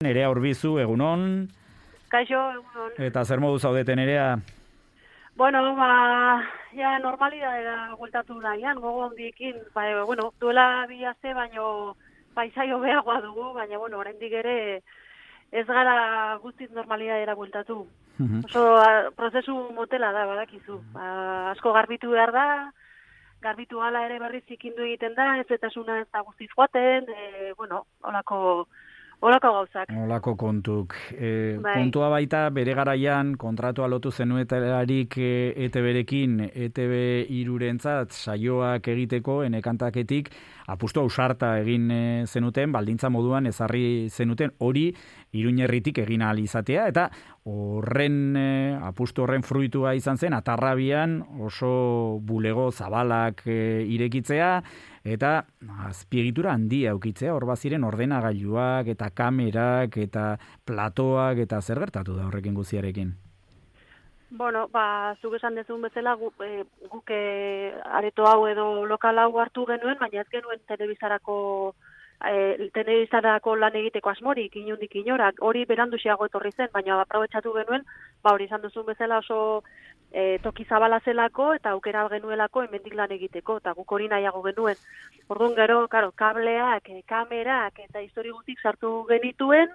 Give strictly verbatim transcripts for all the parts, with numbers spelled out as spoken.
Nerea Urbizu, egunon. Kaixo, egunon. Eta zer modu zaudete, Nerea? Bueno, ba, ja, normalidadera gueltatu nahian, gogo handiekin, ba, bueno, duela bi aste, baino paisaio beagoa dugu, baina, bueno, oraindik ere ez gara guztiz normalidadera gueltatu. Uh-huh. Oso a, prozesu motela da, badakizu. Ba, asko garbitu behar da, garbitu hala ere berriz ikindu egiten da, ez etasuna ez da guztiz joaten, e, bueno, holako... Olako gauzak. Olako kontuk. E, bai. Kontua baita, bere garaian, kontratua lotu zenuetelarik e, E T B-rekin, E T B hirurentzat saioak egiteko, enekantaketik, apustu ausarta egin e, zenuten, baldintza moduan ezarri zenuten, hori Iruñerritik egin ahal izatea, eta horren, e, apustu horren fruitua izan zen, Atarrabian oso bulego zabalak e, irekitzea, eta azpiegitura handia aukitzea, hor baziren ordenagailuak eta kamerak eta platoak eta zer gertatu da horrekin guziarekin? Bueno, ba, zuk esan dezun bezala gu, e, guk e, areto hau edo lokal hau hartu genuen, baina ez genuen telebizarako e, telebizarako lan egiteko asmorik, inundik inorak, hori beranduxiago etorri zen, baina aprobetxatu genuen, ba hori izan duzun bezala oso e, toki zabala zelako eta aukera genuelako hemendik lan egiteko, eta guk hori nahiago genuen. Orduan gero, karo, kableak, e, kamerak eta histori guztik sartu genituen,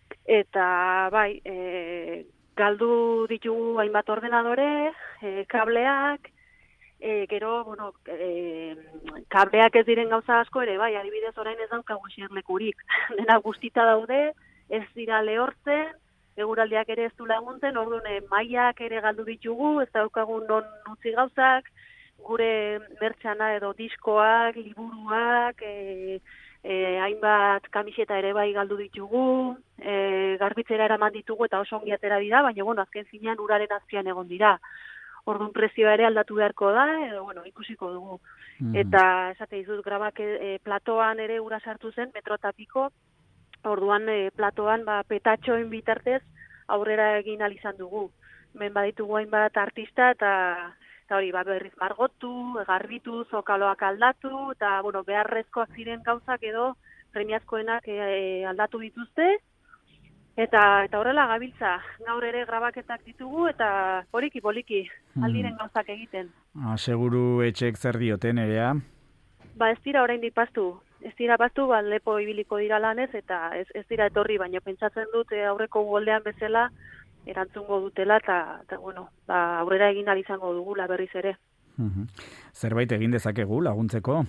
eta bai, e, galdu ditugu hainbat ordenadore, e, kableak, e, gero, bueno, e, kableak ez diren gauza asko ere, bai, adibidez orain ez daukagu eserlekurik. Dena guztita daude, ez dira lehortzen, eguraldiak ere ez du laguntzen, orduan e, mailak ere galdu ditugu, ez daukagun non utzi gauzak, gure mertxana edo diskoak, liburuak, e, e, hainbat kamiseta ere bai galdu ditugu, e, garbitzera eraman ditugu eta oso ongi atera dira, baina bueno, azken finean uraren azpian egon dira. Orduan prezioa ere aldatu beharko da, edo bueno, ikusiko dugu. Mm. Eta esate dizut grabak e, platoan ere ura sartu zen, metro eta piko, orduan e, platoan ba, petatxoen bitartez aurrera egin ahal izan dugu. Hemen baditugu hainbat artista eta eta hori ba, berriz margotu, garbitu, zokaloak aldatu, eta bueno, beharrezkoak ziren gauzak edo premiazkoenak e, aldatu dituzte, eta eta horrela gabiltza, gaur ere grabaketak ditugu, eta poliki poliki aldiren gauzak egiten. Ah, seguru etxek zer dioten, Nerea? Ba ez dira oraindik pastu, ez dira pastu, ba, lepo ibiliko dira lanez, eta ez, ez dira etorri, baina pentsatzen dut e, aurreko goldean bezala, erantzungo dutela, eta, bueno, ba, aurrera egin ahal izango dugula berriz ere. Uh-huh. Zerbait egin dezakegu laguntzeko?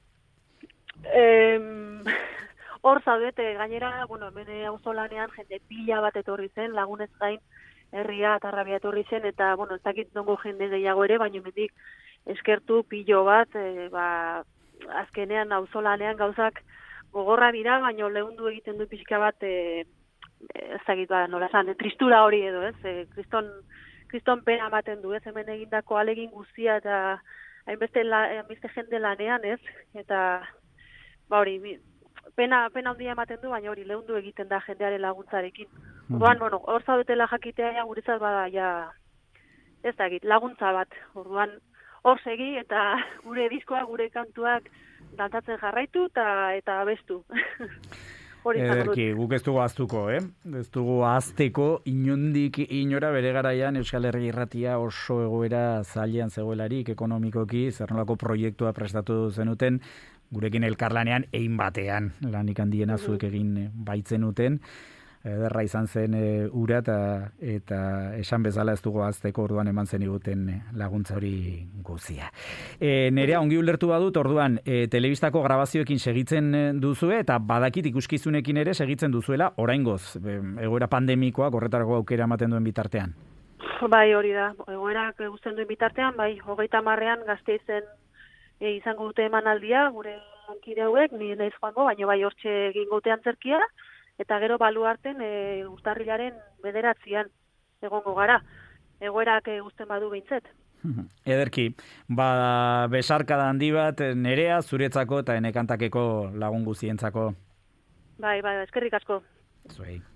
Em, hor zaudete, gainera, bueno, hemen auzolanean jende pila bat etorri zen, lagunez gain herria Atarrabia etorri zen, eta, bueno, ez dakit nongo jende gehiago ere, baina hemendik eskertu pilo bat, e, ba, azkenean auzolanean gauzak gogorra dira, baina lehundu egiten du pixka bat, e, ez dakit ba, nola esan, tristura hori edo, ez, e, kriston, kriston pena ematen du, ez, hemen egindako alegin guztia eta hainbeste, la, hainbeste jende lanean, ez, eta ba hori, pena, pena handia ematen du, baina hori lehundu egiten da jendearen laguntzarekin. Orduan, bueno, hor zaudetela jakitea ja, guretzat bada, ja, ez dakit, laguntza bat, orduan, hor segi eta gure diskoa, gure kantuak dantatzen jarraitu eta, eta abestu. Ederki, guk ez dugu ahaztuko, eh? Ez dugu ahazteko, inondik inora bere garaian Euskal Herri Irratia oso egoera zailean zegoelarik ekonomikoki, zer nolako proiektua prestatu zenuten, gurekin elkarlanean ein batean, lanik handiena zuek egin baitzenuten, ederra izan zen e, ura eta, eta esan bezala ez dugu ahazteko, orduan eman zen iguten laguntza hori guzia. E, Nerea, ongi ulertu badut, orduan, e, telebistako grabazioekin segitzen duzue, eta badakit ikuskizunekin ere segitzen duzuela, oraingoz, e, egoera pandemikoak horretarako aukera ematen duen bitartean. Bai, hori da, egoerak guztien duen bitartean, bai, hogeita marrean Gasteizen e, izango dute emanaldia, gure lankide hauek, ni naiz joango, baina bai hortxe egingo dute antzerkia, eta gero baluarten e, urtarrilaren bederatzian egongo gara. Egoerak e, guztien badu behintzet. Ederki, ba, besarkada handi bat, Nerea, zuretzako eta enekantakeko lagun guzientzako. Bai, bai, eskerrik asko. Zuei.